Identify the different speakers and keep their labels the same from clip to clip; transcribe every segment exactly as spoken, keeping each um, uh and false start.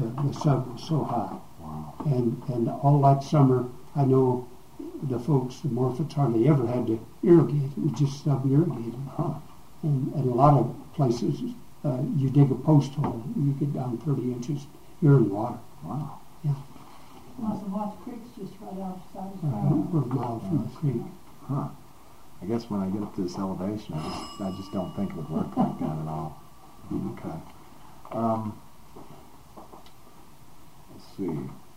Speaker 1: the, the sun was so high.
Speaker 2: Wow.
Speaker 1: And and all that summer, I know the folks, the Morfetts, hardly ever had to irrigate. It was just sub-irrigated.
Speaker 2: Huh.
Speaker 1: And, and a lot of places, uh, you dig a post hole, you get down thirty inches, you're in water.
Speaker 2: Wow.
Speaker 1: Yeah.
Speaker 3: Wasawatch Creek's just right outside of
Speaker 1: Uh,
Speaker 3: town.
Speaker 1: we're a mile from the creek.
Speaker 2: Huh. I guess when I get up to this elevation, I just, I just don't think it would work like that at all. Okay. Um, let's see.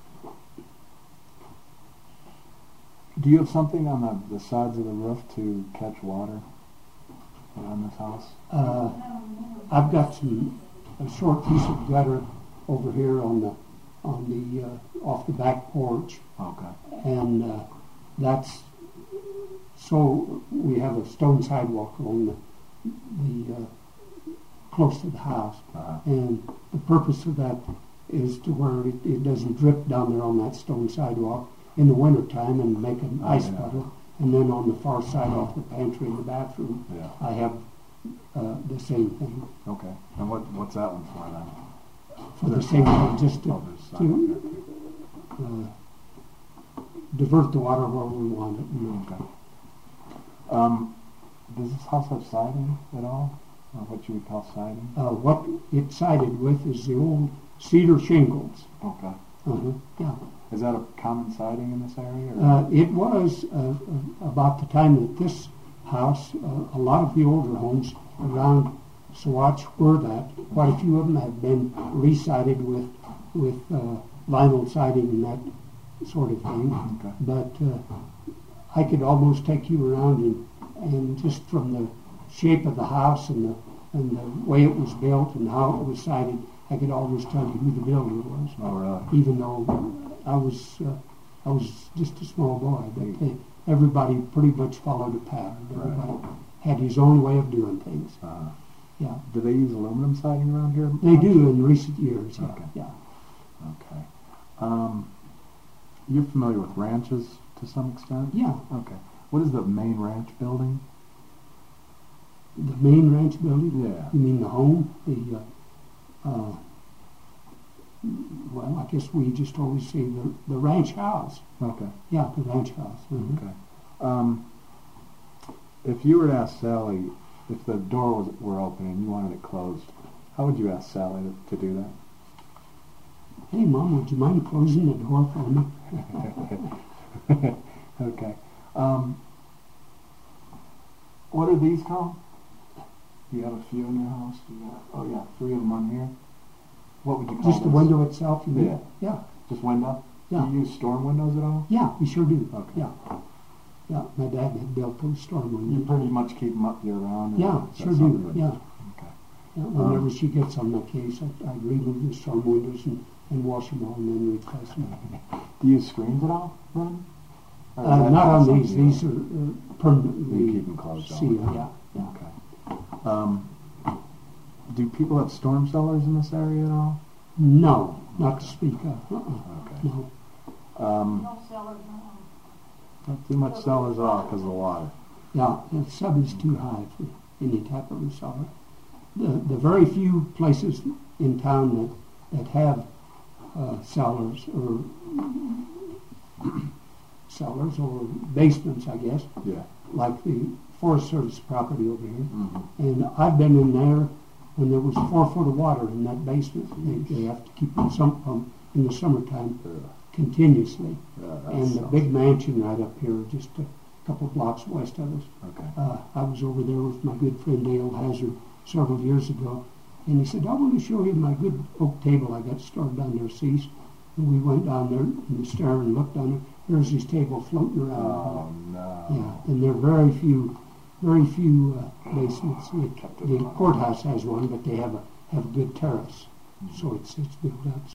Speaker 2: Do you have something on the, the sides of the roof to catch water on this house?
Speaker 1: Uh, I've got some a short piece of gutter over here on the on the uh, off the back porch,
Speaker 2: Okay.
Speaker 1: and uh, that's so we have a stone sidewalk on the the uh, close to the house,
Speaker 2: Uh-huh.
Speaker 1: and the purpose of that is to where it, it doesn't drip down there on that stone sidewalk in the wintertime and make an
Speaker 2: Oh,
Speaker 1: ice
Speaker 2: yeah.
Speaker 1: puddle. And then on the far side off the pantry and the bathroom,
Speaker 2: Yeah.
Speaker 1: I have uh, the same thing.
Speaker 2: Okay. And what what's that one for then?
Speaker 1: For the same thing, just to,
Speaker 2: Oh, there's
Speaker 1: to
Speaker 2: sidewalk.
Speaker 1: uh, divert the water where we want it. You know.
Speaker 2: Okay. Um, does this house have siding at all? Or what you would call siding?
Speaker 1: Uh, what it's sided with is the old cedar shingles.
Speaker 2: Okay.
Speaker 1: Uh-huh, yeah.
Speaker 2: Is that a common siding in this area? Or?
Speaker 1: Uh, it was uh, uh, about the time that this house, uh, a lot of the older homes around Saguache were that. Quite a few of them have been re-sided with with uh, vinyl siding and that sort of thing.
Speaker 2: Okay.
Speaker 1: But uh, I could almost take you around and, and just from the shape of the house and the and the way it was built and how it was sided, I could always tell you who the builder was.
Speaker 2: Oh, really?
Speaker 1: Even though I was uh, I was just a small boy, but they, everybody pretty much followed a pattern. Everybody
Speaker 2: Right.
Speaker 1: had his own way of doing things.
Speaker 2: Uh,
Speaker 1: Yeah,
Speaker 2: do they use aluminum siding around here?
Speaker 1: they do in recent years. Yeah,
Speaker 2: Okay.
Speaker 1: yeah.
Speaker 2: Okay. Um, you're familiar with ranches to some extent?
Speaker 1: Yeah.
Speaker 2: Okay. What is the main ranch building?
Speaker 1: The main ranch building.
Speaker 2: Yeah.
Speaker 1: You mean the home? The uh, uh, well, I guess we just always say the the ranch house.
Speaker 2: Okay.
Speaker 1: Yeah, the ranch house. Mhm.
Speaker 2: Okay. Um, if you were to ask Sally if the door was were open and you wanted it closed, how would you ask Sally to, to do that?
Speaker 1: Hey, Mom, would you mind closing the door for me?
Speaker 2: Okay. Um, what are these called? You have a few in your house? You got, oh, yeah, three of them on here. What would you call
Speaker 1: Just the
Speaker 2: this?
Speaker 1: window itself, you mean?
Speaker 2: Yeah.
Speaker 1: Yeah,
Speaker 2: Just window?
Speaker 1: yeah.
Speaker 2: Do you use storm windows at all?
Speaker 1: Yeah, we sure do.
Speaker 2: Okay.
Speaker 1: Yeah. Yeah, my dad had built those storm
Speaker 2: You
Speaker 1: windows.
Speaker 2: pretty much keep them up year round? or
Speaker 1: Yeah,
Speaker 2: is that
Speaker 1: sure
Speaker 2: something
Speaker 1: do.
Speaker 2: that-
Speaker 1: Yeah.
Speaker 2: Okay.
Speaker 1: Yeah, whenever
Speaker 2: Um,
Speaker 1: she gets on my case, I, I remove the storm windows and, and wash them all and then replace them.
Speaker 2: Do you use screens at all, Ron? Or is
Speaker 1: Uh,
Speaker 2: that
Speaker 1: not on
Speaker 2: something
Speaker 1: these.
Speaker 2: you-
Speaker 1: These are uh, permanently
Speaker 2: You keep them closed all the
Speaker 1: sealed.
Speaker 2: time.
Speaker 1: Yeah, yeah.
Speaker 2: Okay. Um, do people have storm cellars in this area at all?
Speaker 1: No, not to speak of. Uh-uh.
Speaker 2: Okay.
Speaker 1: No.
Speaker 2: Um,
Speaker 3: No cellars, no.
Speaker 2: not too much cellars at all because of the water.
Speaker 1: Yeah, the sub is too high for any type of a cellar. The the very few places in town that that have uh, cellars or cellars or basements, I guess,
Speaker 2: Yeah.
Speaker 1: like the Forest Service property over here.
Speaker 2: Mm-hmm.
Speaker 1: And I've been in there when there was four foot of water in that basement. They, they have to keep the sump pump in the summertime continuously.
Speaker 2: Yeah, that
Speaker 1: And the
Speaker 2: sounds-
Speaker 1: big mansion right up here, just a couple blocks west of us.
Speaker 2: Okay.
Speaker 1: Uh, I was over there with my good friend Dale Hazard several years ago, and he said, I want to show you my good oak table I got stored down there, Cease. And we went down there in the stair and looked down there. There's his table floating around.
Speaker 2: Oh no.
Speaker 1: Yeah, and there are very few, very few uh, basements. The,
Speaker 2: Kept it
Speaker 1: the
Speaker 2: alive.
Speaker 1: courthouse has one, but they have a have a good terrace, so it's it's built up